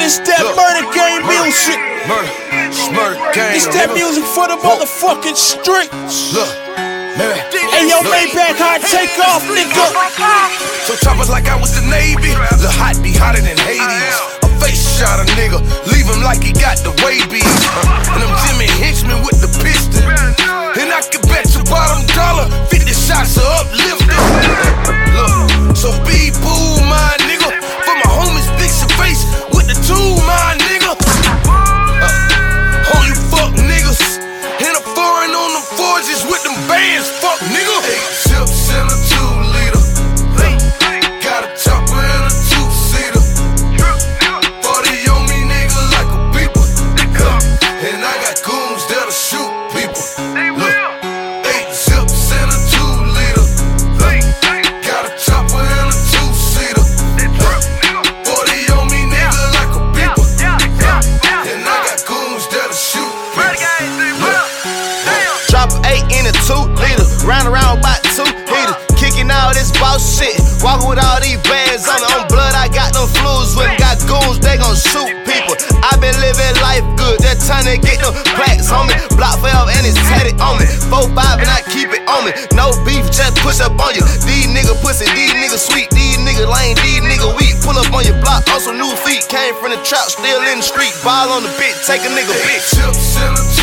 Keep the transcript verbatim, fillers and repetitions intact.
This that look, murder game murder, music. Murder, murder game. This that music for the motherfucking streets. Look, man. Hey yo, Maybach, high take off, nigga. So choppers like I was the Navy. The hot be hotter than Hades. A face shot a nigga, leave him like he got the rabies. And I'm Jimmy Henchman with the pistol. And I can bet your bottom dollar, fifty shots are uplifted. Look, so be boo, my nigga. For my homies, fix your face with the tool, my nigga. Uh, all you fuck niggas. And a foreign on them forges with them bands, fuck nigga. Eight chips and a two liter. Got a chopper and a two seater. forty on me, nigga, like a beeper. And I got goons that'll shoot people. Look, eight chips and a two liter. Got a chopper and a two seater. forty on me, nigga, like a beeper. And I got goons that'll shoot people. Drop eight in a two liter, round around about two heaters. Kicking all this boss shit, walking with all these bands on it. On blood, I got them flus with them. Got goons, they gon' shoot people. I been living life good, that time they get them plaques on me. Block forever and it's tatted on me. Four five and I keep it on me. No beef, just push up on you. These niggas pussy, these niggas sweet, these niggas lame, these niggas weak. Pull up on your block on some new feet. Came from the trap, still in the street. Ball on the bitch, take a nigga bitch. Chips in a